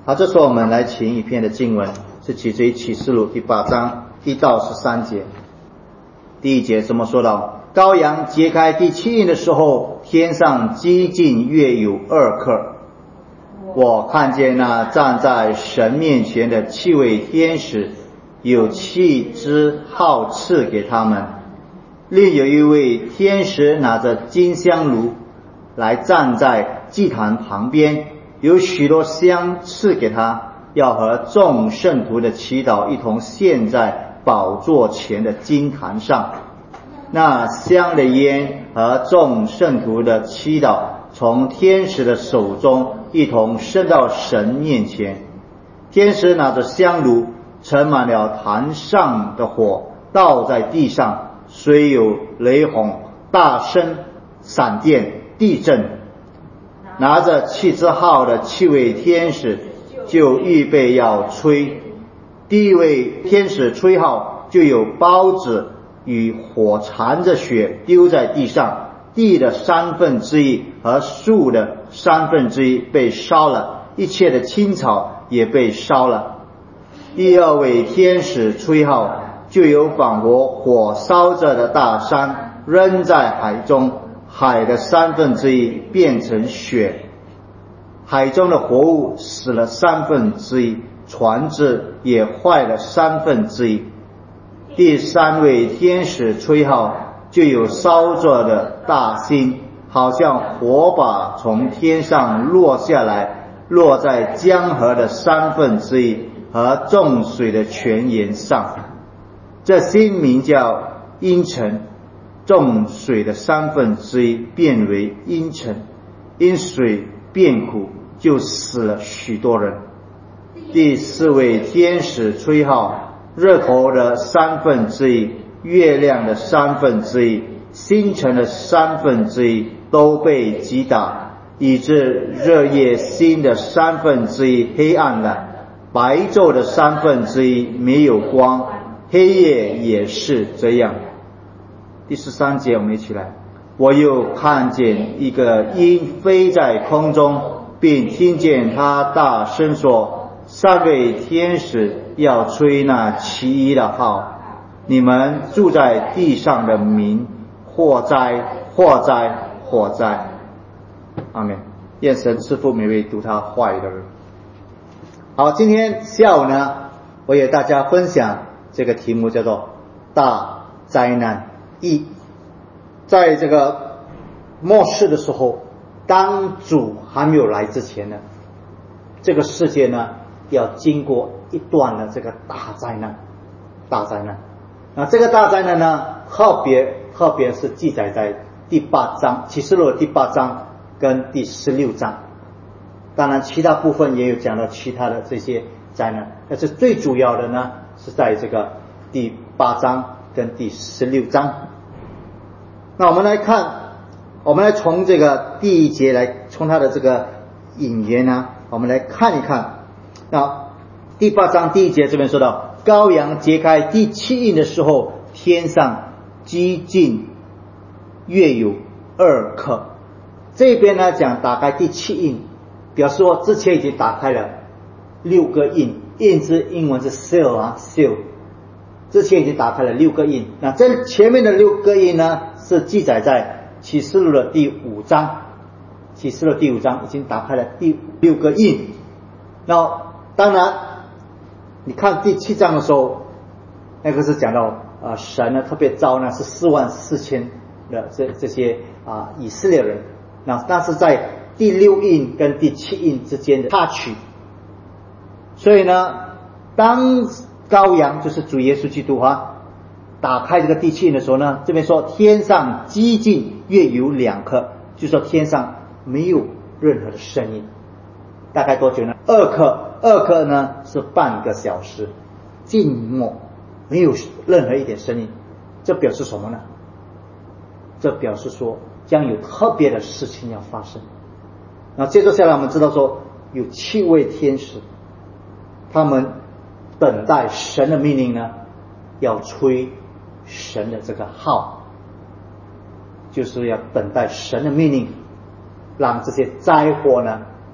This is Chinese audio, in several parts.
好，这时候我们来请一篇的经文，是取自于启示录第8章1到13节。第1节这么说道：羔羊揭开第7印的时候，天上激进月有2刻。我看见那站在神面前的7位天使，有7支号赐给他们。另有一位天使拿着金香炉来站在祭坛旁边，有许多香赐给他，要和众圣徒的祈祷一同献在宝座前的金坛上。那香的烟和众圣徒的祈祷从天使的手中一同升到神面前。天使拿着香炉，盛满了坛上的火，倒在地上，虽有雷轰、大声、闪电、地震。拿着7支号的7位天使就预备要吹。第一位天使吹号，就有孢子与火缠着血丢在地上，地的1/3和树的1/3被烧了，一切的青草也被烧了。第二位天使吹号，就有仿佛火烧着的大山扔在海中，海的1/3变成血，海中的活物死了1/3，船只也坏了1/3。第3位天使吹号，就有烧着的大星，好像火把从天上落下来，落在江河的1/3和众水的泉源上。这星名叫阴沉，众水的1/3变为阴沉，因水变苦，就死了许多人。第4位天使吹号，日头的1/3，月亮的1/3，星辰的1/3都被击打，以致日夜星的1/3黑暗了，白昼的1/3没有光，黑夜也是这样。第13节我们一起来。我又看见一个鹰飞在空中，并听见他大声说：3位天使要吹那其一的号，你们住在地上的民，祸哉祸哉祸哉。阿们。愿神赐福每位读他话语的人。好，今天下午呢，我与大家分享这个题目叫做大灾难1。在这个末世的时候，当主还没有来之前呢，这个世界呢要经过一段的这个大灾难。那这个大灾难呢，特别是记载在第8章，启示录的第8章跟第16章。当然其他部分也有讲到其他的这些灾难，但是最主要的呢是在这个第8章跟第16章。那我们来看，我们来从这个第1节来，从它的这个引言呢，我们来看一看。那第8章第1节这边说到，羔羊揭开第7印的时候，天上激进月有2刻。这边呢讲打开第7印，表示说之前已经打开了6个印，印字英文是 seal， 之前已经打开了6个印。那这前面的6个印呢，是记载在启示录的第5章，启示录第5章已经打开了第6个印。那当然你看第7章的时候，那个是讲到神呢特别招呢是44000的这些以色列人。那是在第6印跟第7印之间的插曲。所以呢，当羔羊就是主耶稣基督打开这个第7印的时候呢，这边说天上激进月有2刻，就说天上没有任何的声音。大概多久呢？2刻呢是半个小时，静默，没有任何一点声音。这表示什么呢？这表示说将有特别的事情要发生。那接着下来我们知道说有7位天使，他们等待神的命令呢，要吹神的这个号，就是要等待神的命令，让这些灾祸呢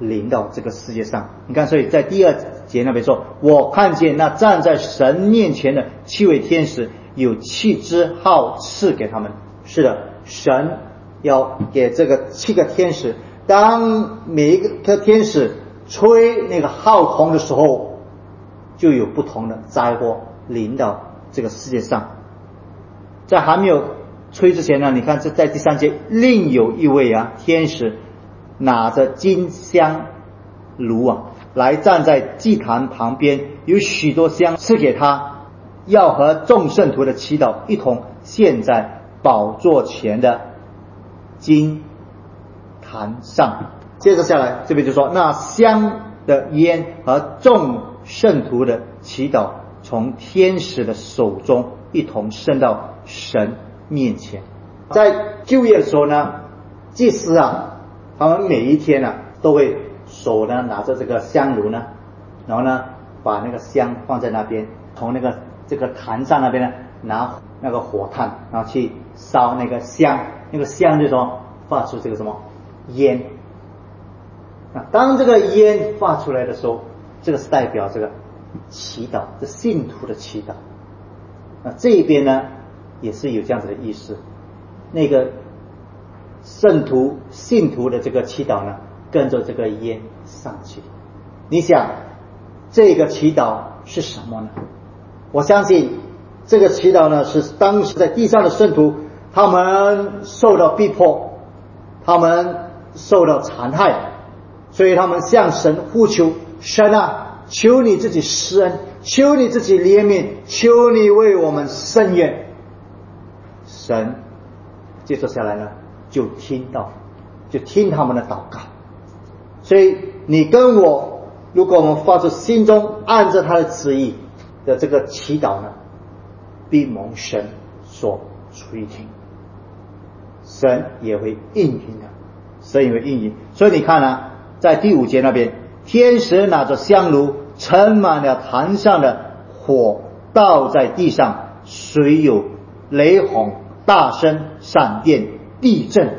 临到这个世界上。你看，所以在第2节那边说，我看见那站在神面前的7位天使，有7支号赐给他们。是的，神要给这个7个天使，当每一个天使吹那个号筒的时候，就有不同的灾祸临到这个世界上。在还没有吹之前呢，你看这在第3节，另有一位天使拿着金香炉来站在祭坛旁边，有许多香赐给他，要和众圣徒的祈祷一同献在宝座前的金坛上。接着下来这边就说，那香的烟和众圣徒的祈祷从天使的手中一同升到神面前。在旧约的时候呢，祭司他们每一天都会手呢拿着这个香炉呢，然后呢把那个香放在那边，从这个坛上那边呢拿那个火炭，然后去烧那个香，那个香就是说发出这个什么烟。当这个烟发出来的时候，这个是代表这个祈祷，这信徒的祈祷。这一边呢也是有这样子的意思，那个圣徒信徒的这个祈祷呢跟着这个烟上去。你想这个祈祷是什么呢？我相信这个祈祷呢是当时在地上的圣徒，他们受到逼迫，他们受到残害，所以他们向神呼求，神求你自己施恩，求你自己怜悯，求你为我们伸冤。神接着下来呢就听他们的祷告。所以你跟我，如果我们发出心中按着他的旨意的这个祈祷呢，必蒙神所垂听，神也会应允的，神也会应允。所以你看在第5节那边，天使拿着香炉盛满了坛上的火，倒在地上，水有雷轰、大声、闪电、地震。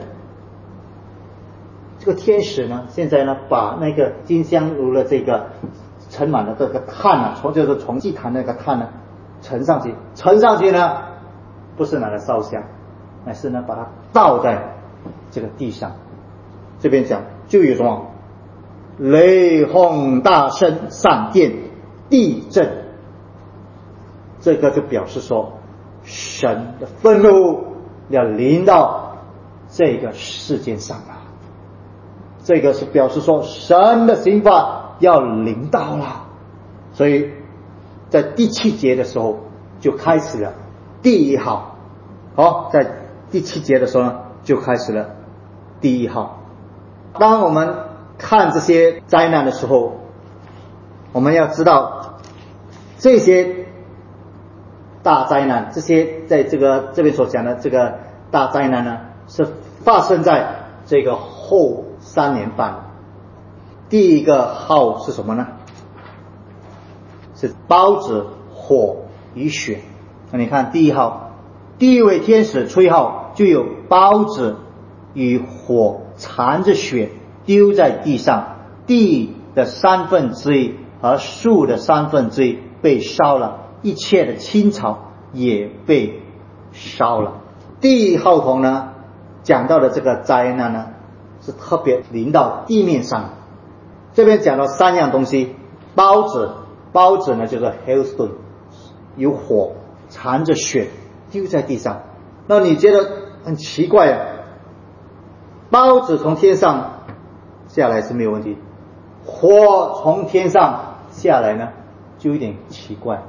这个天使呢现在呢把那个金香炉的这个盛满了这个炭就是从祭坛那个炭呢盛上去呢不是拿来烧香，乃是呢把它倒在这个地上。这边讲就有什么雷轰、大声、闪电、地震，这个就表示说神的愤怒要临到这个世界上了。这个是表示说神的刑罚要临到了。所以在第7节的时候就开始了第1号。在第7节的时候呢就开始了第1号。当我们看这些灾难的时候，我们要知道这些大灾难，这些在这边所讲的这个大灾难呢是发生在这个后3年半。第1个号是什么呢？是雹子、火与雪。你看第1号，第1位天使吹号，就有雹子与火缠着雪丢在地上，地的1/3和树的1/3被烧了，一切的青草也被烧了。第1号筒呢讲到的这个灾难呢是特别临到地面上。这边讲到3样东西，雹子呢就是 hailstone， 有火缠着雪丢在地上。那你觉得很奇怪雹子从天上下来是没有问题，火从天上下来呢就有点奇怪。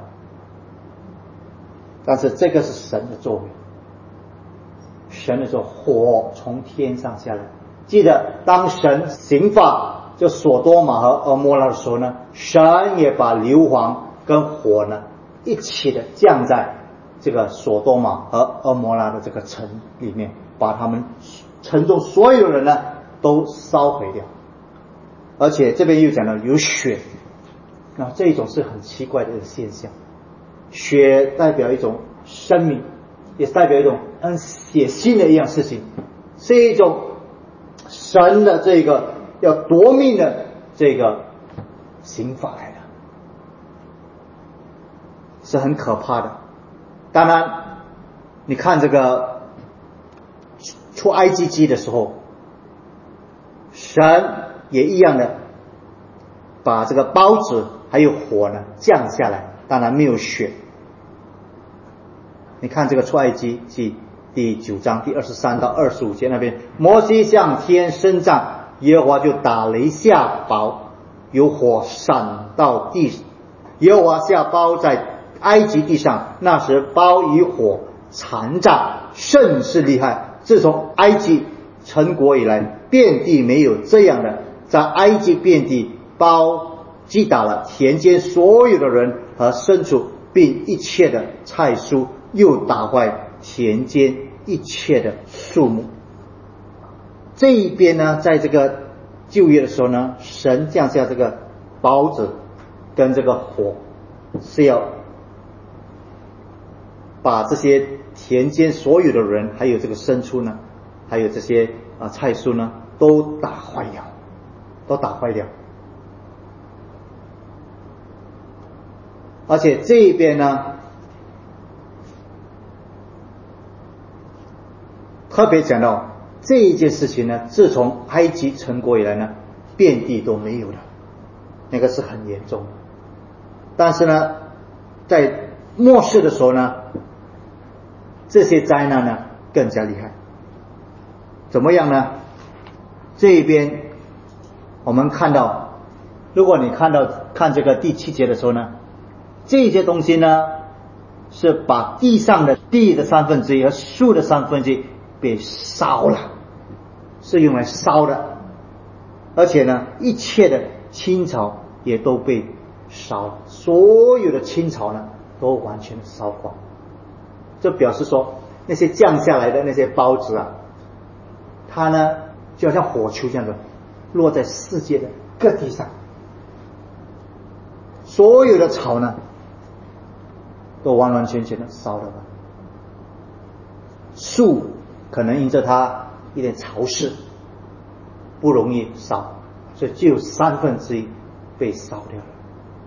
但是这个是神的作为，神的说火从天上下来。记得当神刑罚就所多玛和蛾摩拉的时候呢，神也把硫磺跟火呢一起的降在这个所多玛和蛾摩拉的这个城里面，把他们城中所有人呢都烧毁掉。而且这边又讲到有雪，那这一种是很奇怪的一个现象。雪代表一种生命，也代表一种很血腥的一样事情，是一种神的这个要夺命的这个刑罚来的，是很可怕的。当然你看这个出埃及记的时候，神也一样的把这个雹子还有火呢降下来，当然没有雪。你看这个出埃及记第9章第23到25节那边，摩西向天伸杖，耶和华就打雷下雹，有火闪到地，耶和华下雹在埃及地上，那时雹与火缠战，甚是厉害。自从埃及成国以来，遍地没有这样的，在埃及遍地雹击打了田间所有的人和牲畜，并一切的菜蔬，又打坏田间一切的树木。这一边呢，在这个旧约的时候呢，神降下这个雹子跟这个火，是要把这些田间所有的人，还有这个牲畜呢，还有这些菜蔬呢，都打坏掉。而且这一边呢，特别讲到这一件事情呢，自从埃及成国以来呢，遍地都没有了，那个是很严重的。但是呢，在末世的时候呢，这些灾难呢更加厉害。怎么样呢？这一边我们看到，如果你看这个第7节的时候呢，这些东西呢是把地上的地的1/3和树的1/3被烧了，是用来烧的。而且呢，一切的青草也都被烧了，所有的青草呢都完全烧光。这表示说，那些降下来的那些雹子啊，它呢就好像火球这样的落在世界的各地上，所有的草呢都完完全全的烧了。树可能因着它一点潮湿不容易烧，所以只有1/3被烧掉了。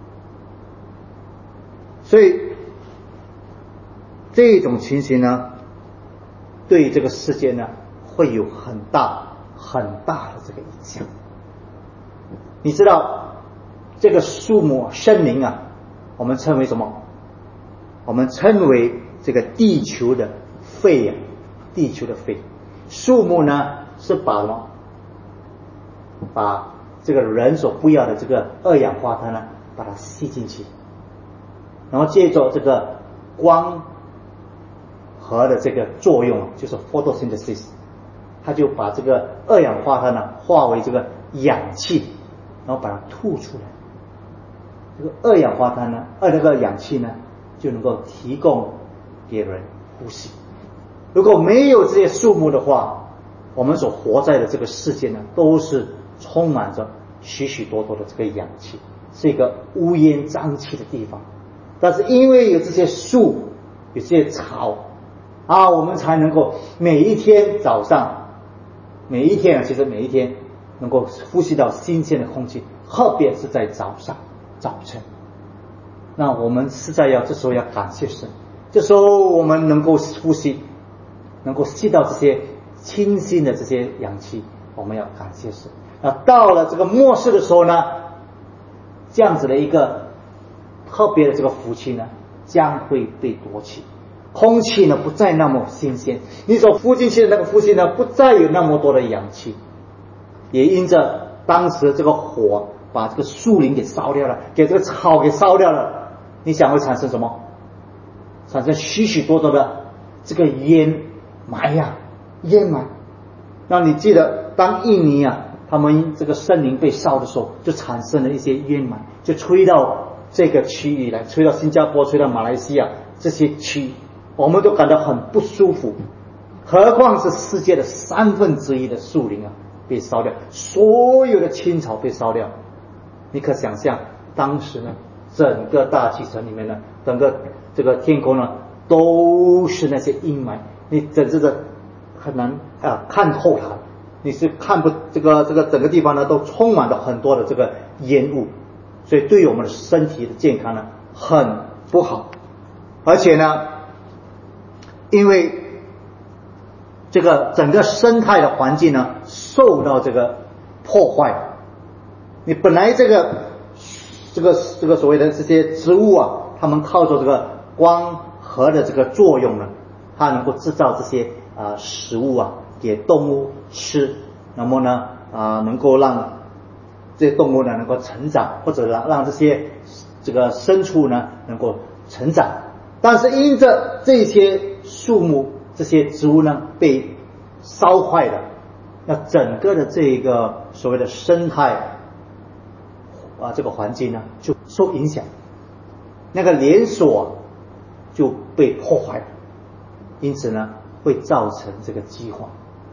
所以这种情形呢，对这个世界呢会有很大的这个影响。你知道这个树木森林啊，我们称为什么？我们称为这个地球的肺啊，地球的肺。树木呢是把这个人所不要的这个二氧化碳呢，把它吸进去，然后借着这个光合的这个作用，就是 photosynthesis， 它就把这个二氧化碳呢化为这个氧气，然后把它吐出来。这个二氧化碳呢，这个氧气呢，就能够提供给人呼吸。如果没有这些树木的话，我们所活在的这个世界呢，都是充满着许许多多的这个氧气，是一个乌烟瘴气的地方。但是因为有这些树，有这些草啊，我们才能够每一天早上，其实每一天能够呼吸到新鲜的空气，特别是在早晨。那我们实在这时候要感谢神，这时候我们能够呼吸，能够吸到这些清新的这些氧气，我们要感谢神。那到了这个末世的时候呢，这样子的一个特别的这个福气呢，将会被夺去，空气呢不再那么新鲜，你所呼进去的那个呼吸呢，不再有那么多的氧气，也因着当时这个火把这个树林给烧掉了，给这个草给烧掉了，你想会产生什么？产生许许多多的这个烟霾。那你记得当印尼他们这个森林被烧的时候，就产生了一些烟霾，就吹到这个区域来，吹到新加坡，吹到马来西亚这些区，我们都感到很不舒服。何况是世界的1/3的树林被烧掉，所有的青草被烧掉。你可想象当时呢，整个大气层里面呢，整个这个天空呢，都是那些阴霾，你简直的很难看透它。 你是看不这个整个地方呢都充满了很多的这个烟雾，所以对于我们的身体的健康呢很不好。而且呢，因为这个整个生态的环境呢受到这个破坏，你本来这个所谓的这些植物啊，它们靠着这个光合的这个作用呢，它能够制造这些食物啊给动物吃，那么呢能够让这些动物呢能够成长，或者让这些这个牲畜呢能够成长。但是因着这些树木这些植物呢被烧坏了，那整个的这个所谓的生态这个环境呢就受影响，那个连锁就被破坏了，因此呢会造成这个饥荒，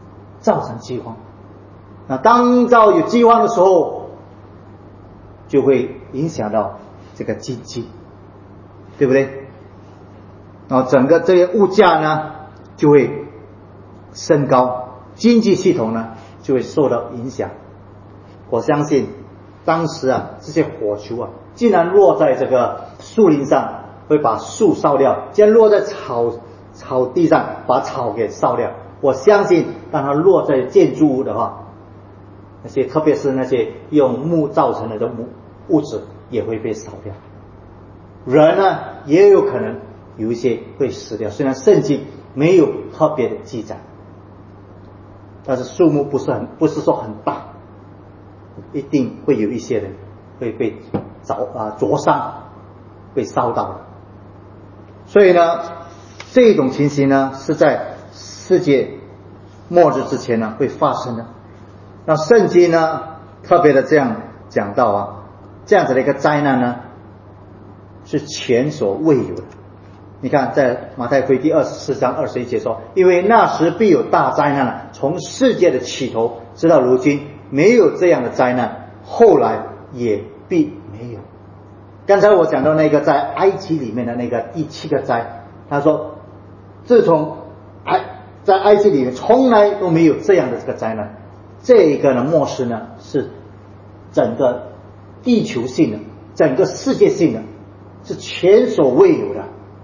那当有饥荒的时候，就会影响到这个经济，对不对？然后整个这些物价呢就会升高，经济系统呢就会受到影响。我相信当时这些火球竟然落在这个树林上，会把树烧掉；竟然落在草地上，把草给烧掉。我相信当它落在建筑物的话，特别是那些用木造成的物质也会被烧掉。人呢也有可能有一些会死掉，虽然圣经没有特别的记载，但是数目不是说很大，一定会有一些人会被灼伤，被烧到了。所以呢，这种情形呢是在世界末日之前呢会发生的。那圣经呢特别的这样讲到这样子的一个灾难呢是前所未有的。你看在马太福音第24章21节说，因为那时必有大灾难，从世界的起头直到如今没有这样的灾难，后来也必没有。刚才我讲到那个在埃及里面的那个第7个灾，他说自从在埃及里面从来都没有这样的这个灾难。这个呢末世呢是整个地球性的，整个世界性的，是前所未有的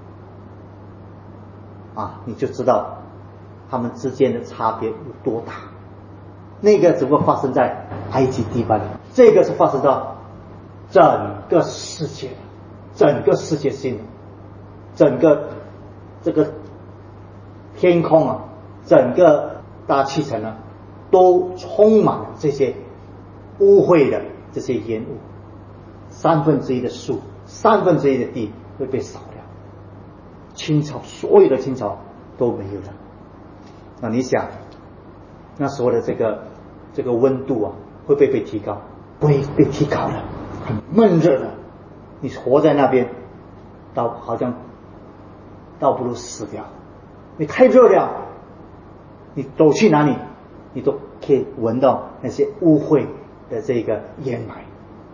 你就知道他们之间的差别有多大。那个只不过发生在埃及地方，这个是发生到整个世界，整个世界性的，整个这个天空整个大气层呢都充满了这些污秽的这些烟雾，1/3的树，1/3的地会被烧掉，青草，所有的青草都没有了。那你想那时候的这个温度会不会被提高？不会被提高了，很闷热的，你活在那边好像倒不如死掉。你太热了，你走去哪里你都可以闻到那些污秽的这个烟霾。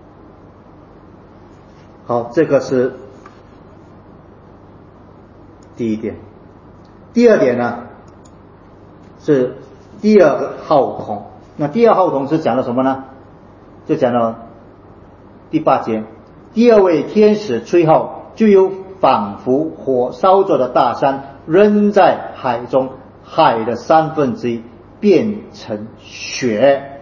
好，这个是第一点。第二点呢是第二个号筒。那第二号筒是讲了什么呢？就讲到第8节，第二位天使吹号，就有仿佛火烧着的大山扔在海中，海的1/3变成血。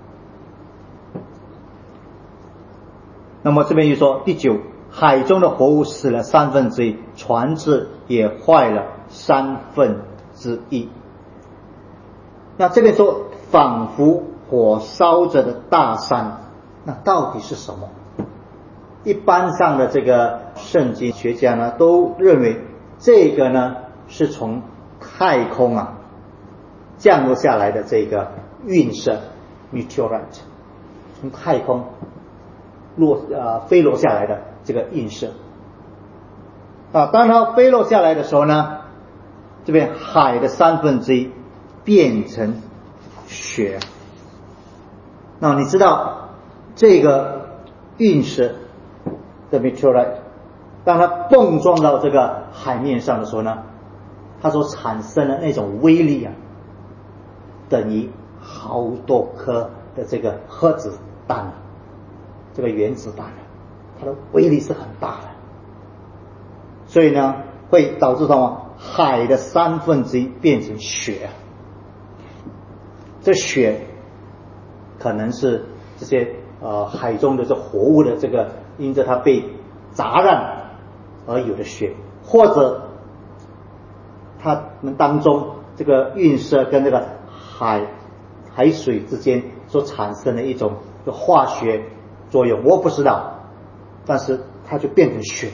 那么这边就说第9，海中的活物死了1/3，船只也坏了1/3。那这边说仿佛火烧着的大山，那到底是什么？一般上的这个圣经学家呢都认为这个呢是从太空降落下来的这个陨石 meteorite， 从太空飞落下来的这个陨石当它飞落下来的时候呢，这边海的1/3变成血。那你知道这个陨石的 meteorite 当它碰撞到这个海面上的时候呢，它所产生的那种威力等于好多颗的这个核子弹，这个原子弹，它的威力是很大的，所以呢会导致什么？海的1/3变成雪，这雪可能是这些海中的这活物的这个因着它被砸烂而有的雪，或者它们当中这个晕色跟这个海水之间所产生的一种化学作用，我不知道，但是它就变成雪。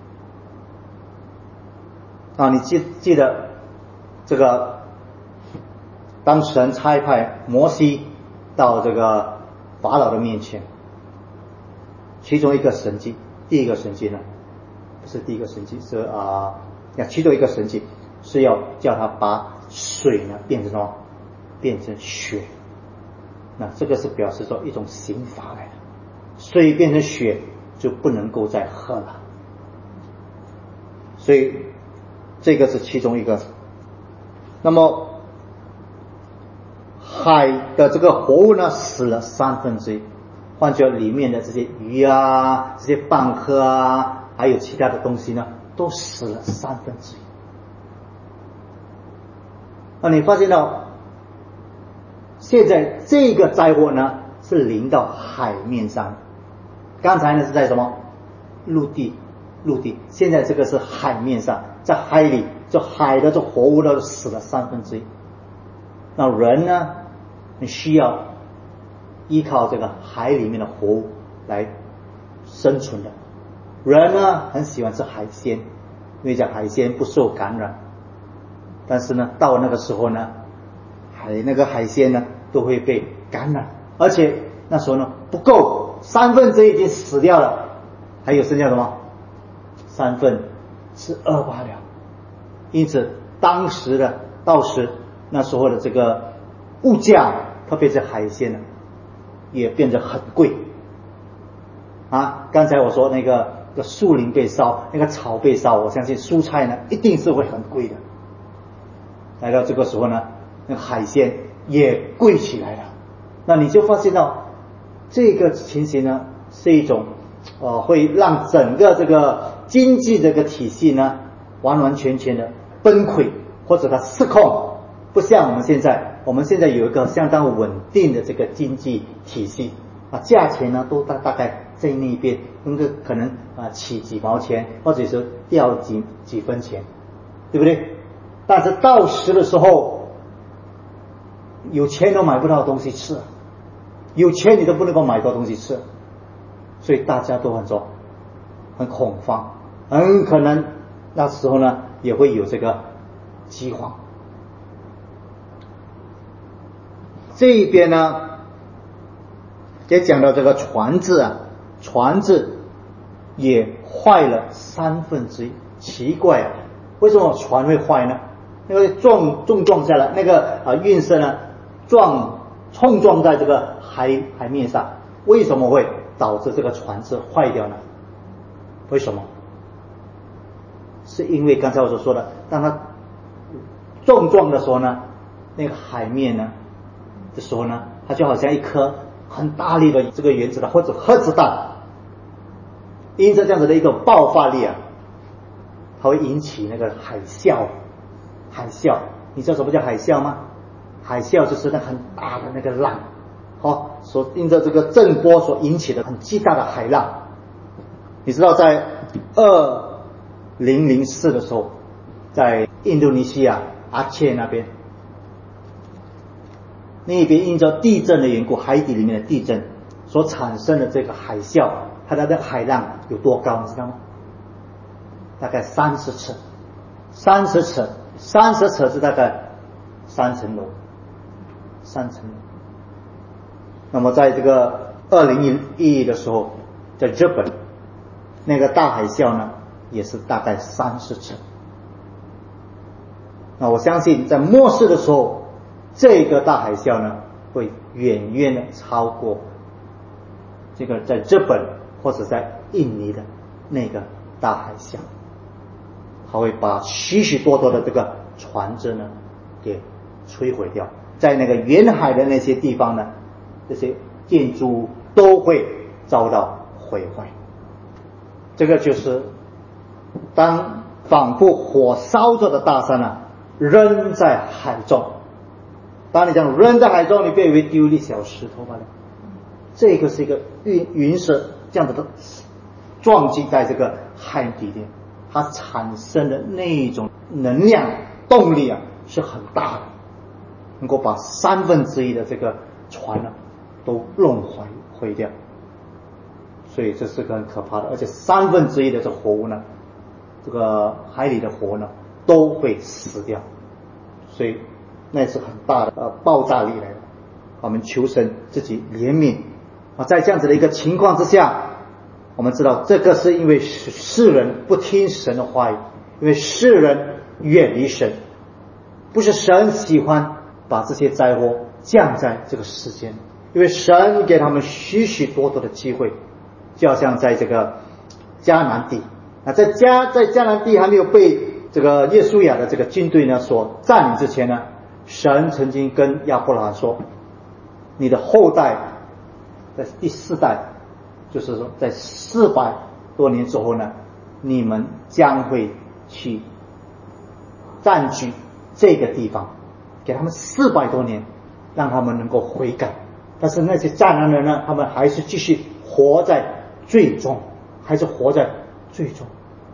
你记得这个当神差派摩西到这个法老的面前，其中一个神迹，第一个神迹呢，不是第一个神迹，是其中一个神迹是要叫他把水呢变成什么？变成血。那这个是表示说一种刑罚来的，水变成血就不能够再喝了，所以这个是其中一个。那么海的这个活物呢死了1/3，换句话里面的这些鱼啊、这些蚌壳啊，还有其他的东西呢，都死了1/3。你发现到现在这个灾祸呢是临到海面上，刚才呢是在什么？陆地，现在这个是海面上，在海里，这海的这活物都死了1/3。那人呢，你需要依靠这个海里面的活物来生存的。人呢很喜欢吃海鲜，因为这海鲜不受感染，但是呢到那个时候呢，那个海鲜呢都会被感染，而且那时候呢不够，1/3已经死掉了，还有剩下什么？2/3罢了。因此到时那时候的这个物价，特别是海鲜呢也变得很贵刚才我说那个树林被烧，那个草被烧，我相信蔬菜呢一定是会很贵的。来到这个时候呢，那个海鲜也贵起来了。那你就发现到这个情形呢是一种会让整个这个经济这个体系呢完完全全的崩溃，或者它失控。不像我们现在有一个相当稳定的这个经济体系价钱呢都大概在那边可能起几毛钱，或者是掉几分钱，对不对？但是到时的时候，有钱都买不到东西吃，有钱你都不能够买到东西吃，所以大家都很恐慌，很可能那时候呢也会有这个饥荒。这一边呢也讲到这个船只也坏了1/3。奇怪为什么船会坏呢？那个重撞下来，那个运色呢冲撞在这个海面上，为什么会导致这个船只坏掉呢？为什么？是因为刚才我所说的，当它重撞的时候呢，那个海面呢的时候呢，它就好像一颗很大力的这个原子弹或者核子弹，因着这样子的一个爆发力它会引起那个海啸。你知道什么叫海啸吗？海啸就是那很大的那个浪所因着这个震波所引起的很巨大的海浪。你知道在2004的时候，在印度尼西亚阿切那边因着地震的缘故，海底里面的地震所产生的这个海啸，它的海浪有多高你知道吗？大概30尺，30尺是大概3层楼。那么在这个2011的时候，在日本那个大海啸呢也是大概30尺。那我相信在末世的时候，这个大海啸呢会远远的超过这个在日本或者在印尼的那个大海啸，它会把许许多多的这个船只呢给摧毁掉。 在那个沿海的那些地方呢，这些建筑物都会遭到毁坏。这个就是当仿佛火烧着的大山啊，扔在海中。当你讲扔在海中，你别以为丢粒小石头罢了。这个是一个陨石这样子的撞击在这个海底里，它产生的那种能量动力啊是很大的，能够把1/3的这个船呢都弄毁掉。所以这是个很可怕的，而且1/3的这活物呢，这个海里的活呢都会死掉。所以那是很大的爆炸力来的。我们求神自己怜悯啊！在这样子的一个情况之下，我们知道这个是因为世人不听神的话语，因为世人远离神，不是神喜欢把这些灾祸降在这个世间，因为神给他们许许多多的机会，就好像在这个迦南地啊，在迦南地还没有被这个约书亚的这个军队呢所占领之前呢，神曾经跟亚伯拉罕说，你的后代在第4代，就是说在400多年之后呢，你们将会去占据这个地方，给他们400多年，让他们能够悔改。但是那些迦南人呢，他们还是继续活在罪中，还是活在罪中。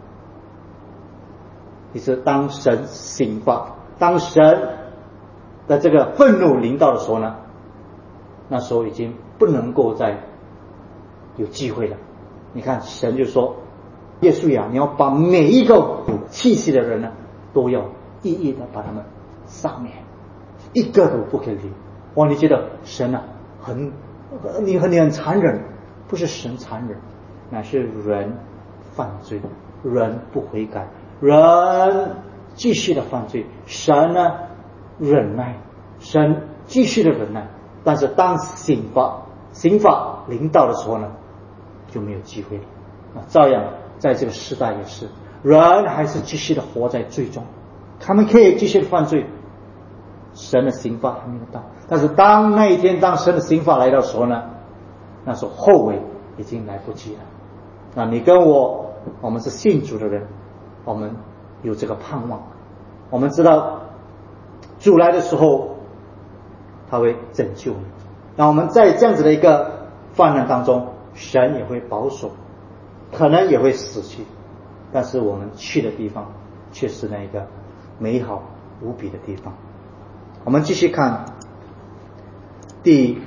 其实当神刑罚，当神的这个愤怒临到的时候呢，那时候已经不能够再有机会了。你看神就说，约书亚，你要把每一个有气息的人呢，都要一一的把他们杀灭，一个都不可以留。哇，你觉得神啊你很残忍？不是神残忍，乃是人犯罪，人不悔改，人继续的犯罪，神呢忍耐，神继续的忍耐。但是当刑罚临到的时候呢，就没有机会了啊！照样在这个时代也是，人还是继续的活在罪中，他们可以继续的犯罪，神的刑罚还没有到。但是当那一天，当神的刑罚来到的时候呢，那时候后悔已经来不及了。那你跟我们是信主的人，我们有这个盼望，我们知道主来的时候他会拯救你。那我们在这样子的一个患难当中，神也会保守，可能也会死去，但是我们去的地方却是那个美好无比的地方。我们继续看第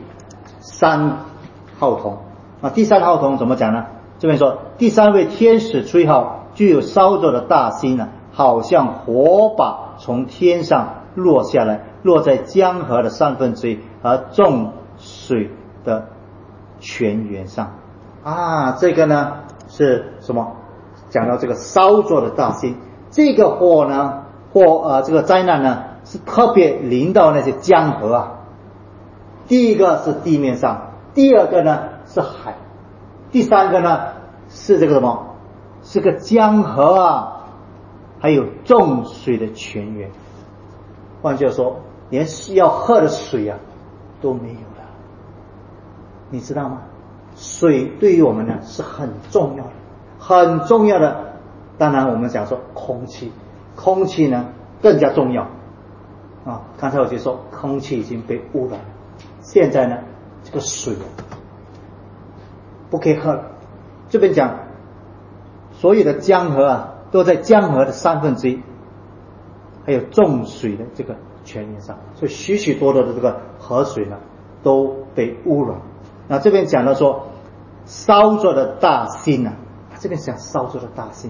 3号筒啊，第3号筒怎么讲呢？这边说，第3位天使吹号，具有烧着的大星呢，好像火把从天上落下来，落在江河的1/3和众水的泉源上啊。这个呢是什么？讲到这个烧着的大星，这个火呢这个灾难呢是特别临到那些江河啊。第一个是地面上，第二个呢是海，第三个呢是这个什么？是个江河啊，还有众水的泉源。换句话说，连要喝的水啊都没有了。你知道吗？水对于我们呢是很重要的，很重要的。当然我们讲说空气呢更加重要啊。刚才我就说空气已经被污染了，现在呢这个水不可以喝了。这边讲所有的江河啊都在江河的1/3，还有众水的这个泉源上，所以许许多多的这个河水呢都被污染。那这边讲到说烧着的大星啊，这边讲烧着的大星，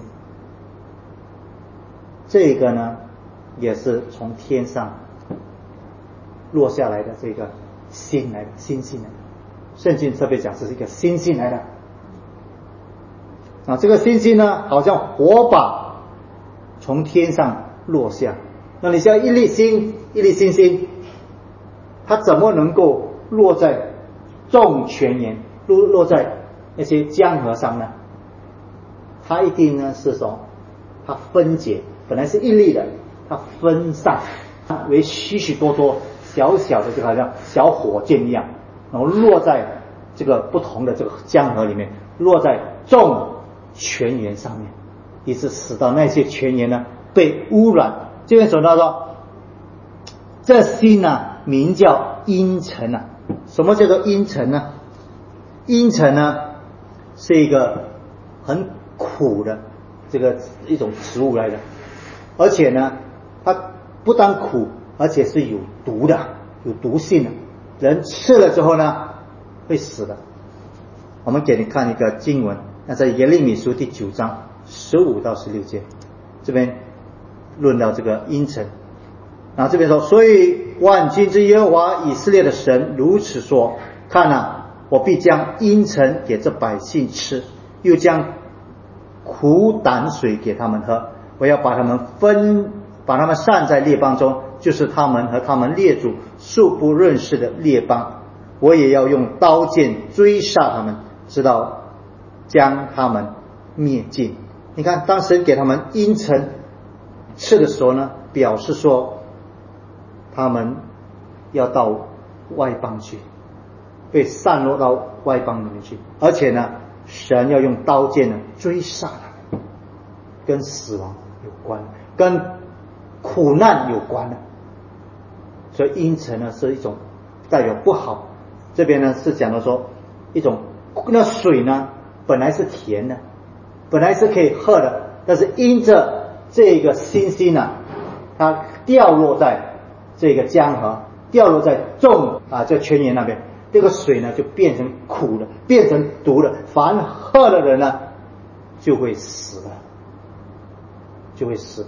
这个呢也是从天上落下来的这个星来的，星星来的。圣经特别讲这是一个星星来的啊，这个星星呢好像火把从天上落下。那你像一粒星星，它怎么能够落在众泉源，落在那些江河上呢？它一定呢是说它分解，本来是一粒的，它分散为许许多多小小的就好像小火箭一样，然后落在这个不同的这个江河里面，落在众泉源上面，以致使到那些泉源呢被污染。这边说到说，这心呢名叫阴沉啊。什么叫做阴沉呢？阴沉呢是一个很苦的这个一种植物来的，而且呢它不但苦，而且是有毒的，有毒性的，人吃了之后呢会死的。我们给你看一个经文，那在耶利米书第9章15到16节，这边论到这个阴沉。然后这边说，所以万军之耶和华以色列的神如此说，看啊，我必将阴沉给这百姓吃，又将苦胆水给他们喝，我要把他们散在列邦中，就是他们和他们列祖素不认识的列邦，我也要用刀剑追杀他们，直到将他们灭尽。你看当神给他们阴沉吃的时候呢，表示说他们要到外邦去，被散落到外邦里面去，而且呢神要用刀剑呢追杀他们，跟死亡有关，跟苦难有关的。所以阴沉呢是一种代表不好。这边呢是讲到说一种，那水呢本来是甜的，本来是可以喝的，但是因着这个星星呢，它掉落在这个江河，掉落在这泉源那边，这个水呢就变成苦的，变成毒的，凡喝的人呢就会死的，就会死的。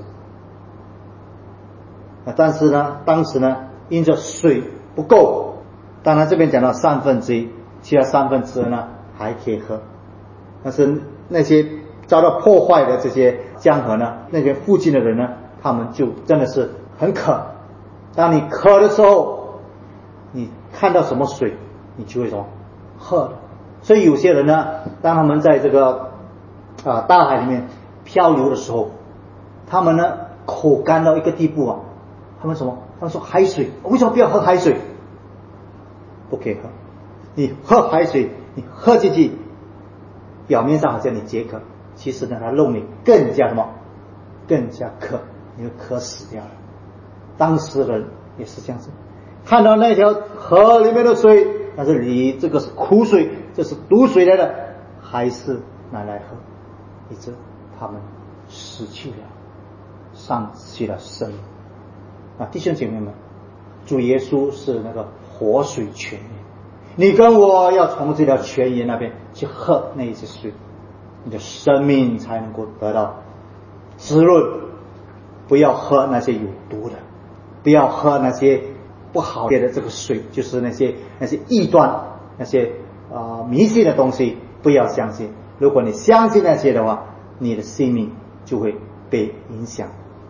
但是呢当时呢因着水不够，当然这边讲到1/3，其他2/3呢还可以喝，但是那些遭到破坏的这些江河呢，那边附近的人呢，他们就真的是很渴。当你渴的时候，你看到什么水你就会什么喝的。所以有些人呢，当他们在这个大海里面漂流的时候，他们呢口干到一个地步啊，他们说海水，为什么不要喝海水？不可以喝。你喝海水，你喝进去，表面上好像你解渴，其实呢它弄你更加更加渴，你会渴死掉了。当时人也是这样子，看到那条河里面的水，但是你这个是苦水，这是毒水来的，还是拿来喝，以致他们失去了，丧失了生命。弟兄姐妹们，主耶稣是那个活水泉源，你跟我要从这条泉源那边去喝那一些水，你的生命才能够得到滋润。不要喝那些有毒的，不要喝那些不好的这个水，就是那些异端，那些迷信的东西，不要相信。如果你相信那些的话，你的性命就会被影响。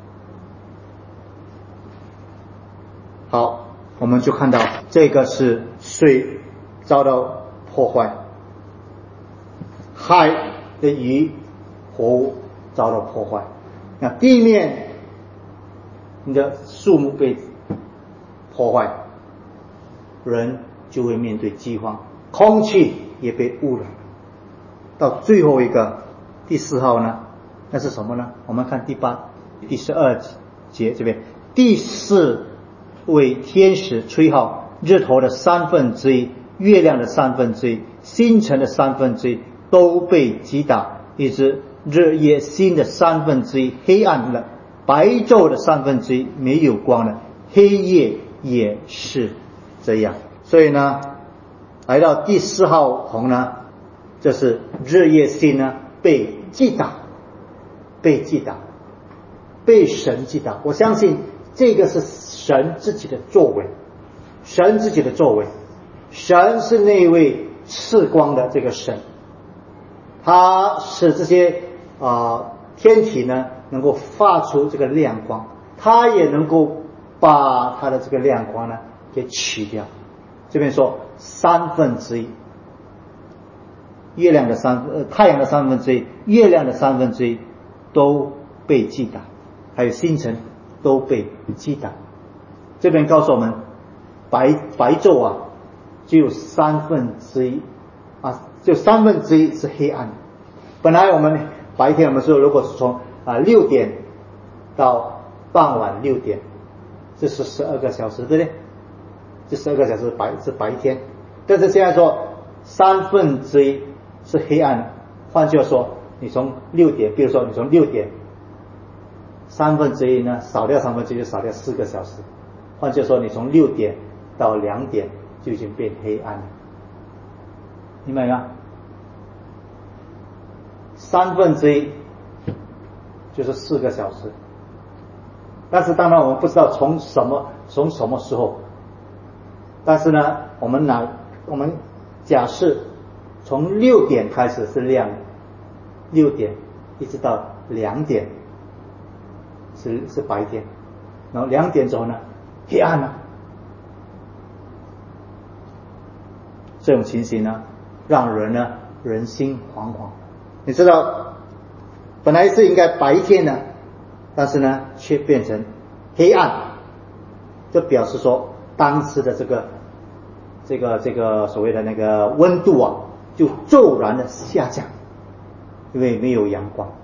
好，我们就看到这个是水遭到破坏，海的鱼活物遭到破坏，那地面你的树木被破坏，人就会面对饥荒，空气也被污染。到最后一个第4号呢，那是什么呢？我们看第12节这边，第4位天使吹号，日头的1/3，月亮的1/3，星辰的1/3都被击打，以致日夜星的1/3黑暗了，白昼的1/3没有光了，黑夜也是这样。所以呢，来到第4号红呢，这是日夜星呢被击打，被神击打。我相信这个是神自己的作为，神自己的作为。神是那位赐光的这个神，他使这些天体呢能够发出这个亮光，他也能够把他的这个亮光呢给取掉。这边说1/3，月亮的太阳的1/3，月亮的1/3都被击打，还有星辰都被击打。这边告诉我们， 白昼啊，就有1/3啊，就1/3是黑暗。本来我们白天我们说，如果是从6点到傍晚6点，这是12个小时，对不对？这12个小时是白天，但是现在说1/3是黑暗。换句话说，你从6点，比如说你从6点1/3呢，少掉1/3就少掉4个小时。换句话说，你从6点到2点就已经变黑暗了，明白吗？1/3就是4个小时。但是当然我们不知道从什么时候，但是呢，我们假设从6点开始是亮的，6点一直到2点是白天，然后2点之后呢，黑暗了。这种情形呢，让人心惶惶。你知道，本来是应该白天的，但是呢，却变成黑暗，这表示说当时的这个所谓的那个温度啊，就骤然的下降，因为没有阳光。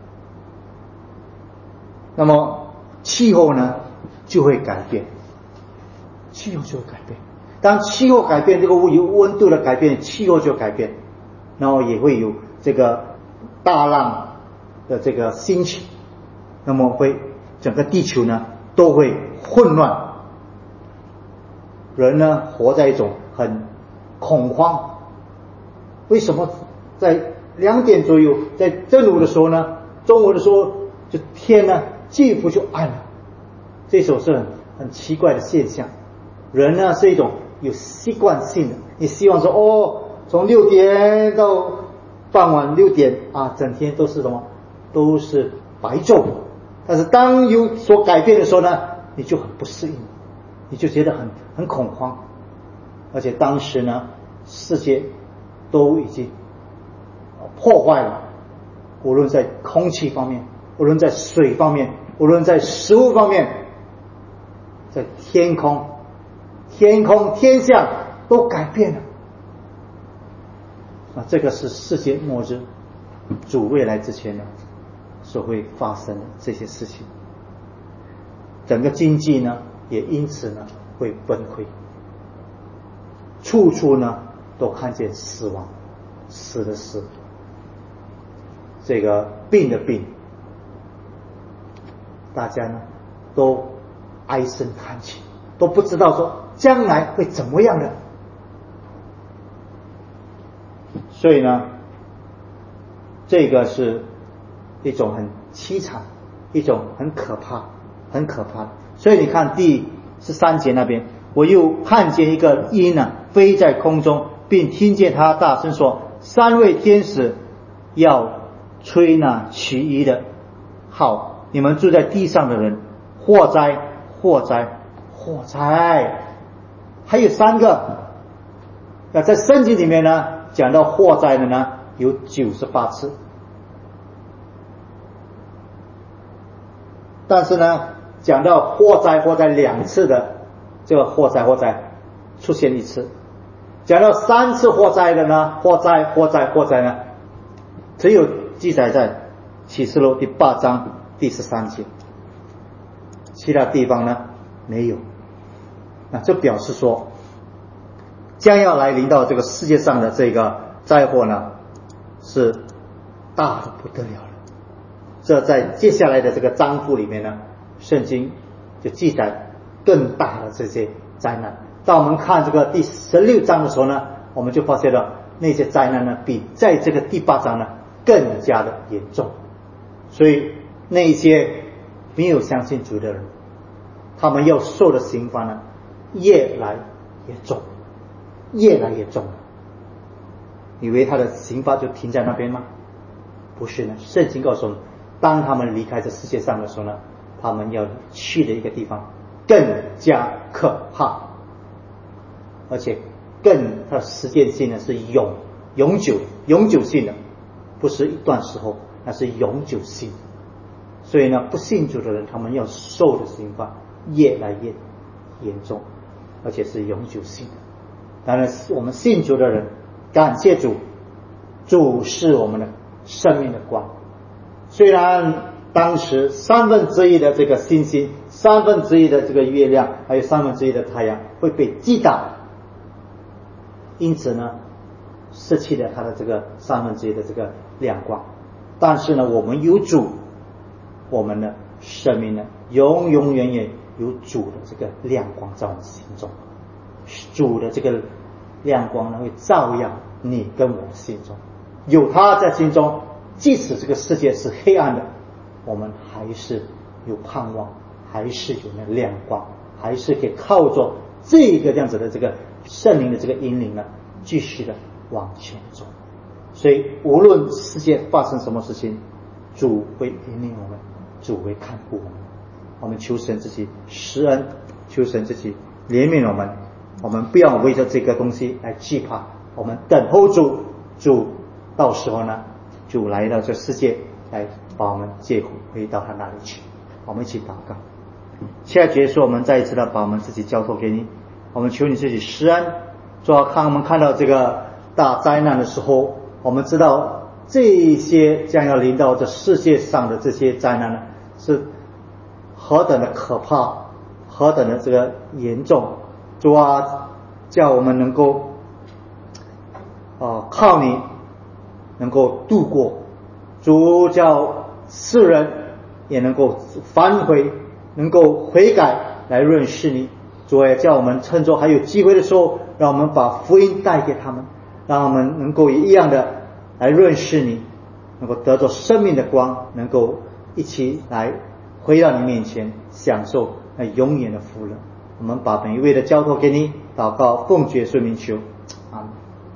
那么气候呢就会改变，气候就会改变。当气候改变，这个温度的改变，气候就改变，然后也会有这个大浪的这个兴起，那么整个地球呢都会混乱，人呢活在一种很恐慌。为什么在2点左右，在正午的时候呢，中午的时候就天呢几乎就暗了？这种是很奇怪的现象。人呢是一种有习惯性的，你希望说从6点到傍晚6点啊，整天都是什么？都是白昼。但是当有所改变的时候呢，你就很不适应，你就觉得很恐慌。而且当时呢，世界都已经破坏了，无论在空气方面，无论在水方面，无论在食物方面，在天空天象都改变了。这个是世界末日主未来之前呢所会发生的这些事情。整个经济呢也因此呢会崩溃，处处呢都看见死亡，死的死，这个病的病，大家呢都唉声叹气，都不知道说将来会怎么样的。所以呢，这个是一种很凄惨，一种很可怕的。所以你看第13节那边，我又看见一个鹰呢飞在空中，并听见他大声说：3位天使要吹那其余的号，你们住在地上的人，祸哉祸哉祸哉！还有3个，在圣经里面呢讲到祸灾的呢有98次，但是呢讲到祸灾2次的，这个祸灾出现1次。讲到3次祸灾的呢，祸灾呢只有记载在启示录第8章第13节，其他地方呢没有。那这表示说将要来临到这个世界上的这个灾祸呢是大的不得了了。这在接下来的这个章复里面呢，圣经就记载更大的这些灾难。当我们看这个第16章的时候呢，我们就发现了那些灾难呢比在这个第8章呢更加的严重。所以那些没有相信主的人，他们要受的刑罚呢越来越重，越来越重了。以为他的刑罚就停在那边吗？不是呢，圣经告诉我们，当他们离开这世界上的时候呢，他们要去的一个地方更加可怕，而且它的时间性呢是永久性的，不是一段时候，那是永久性。所以呢，不信主的人他们要受的刑罚越来越严重。 而且是永久性的。当然我们信主的人感谢主，主是我们的生命的光。虽然当时1/3的这个星星，1/3的这个月亮，还有1/3的太阳会被击倒，因此呢失去了它的这个1/3的这个亮光。但是呢我们有主，我们的生命呢永永远远有主的这个亮光在我们心中，主的这个亮光呢会照耀你跟我的心中，有他在心中，即使这个世界是黑暗的，我们还是有盼望，还是有那亮光，还是可以靠着这个样子的这个圣灵的这个引领呢继续的往前走。所以无论世界发生什么事情，主会引领我们，主会看顾我们。我们求神自己施恩，求神自己怜悯我们，我们不要为着这个东西来惧怕，我们等候主，主到时候呢就来到这世界来把我们接回到他那里去。我们一起祷告。现在结束，我们再一次的把我们自己交托给你，我们求你自己施恩。主要我们看到这个大灾难的时候，我们知道这些将要临到这世界上的这些灾难呢是何等的可怕，何等的这个严重。主啊，叫我们能够靠你能够度过，主叫世人也能够反悔，能够悔改来认识你。主也叫我们趁着还有机会的时候，让我们把福音带给他们，让我们能够一样的来认识你，能够得着生命的光，能够一起来回到你面前，享受那永远的福乐。我们把每一位的交托给你，祷告奉主耶稣名求，阿们。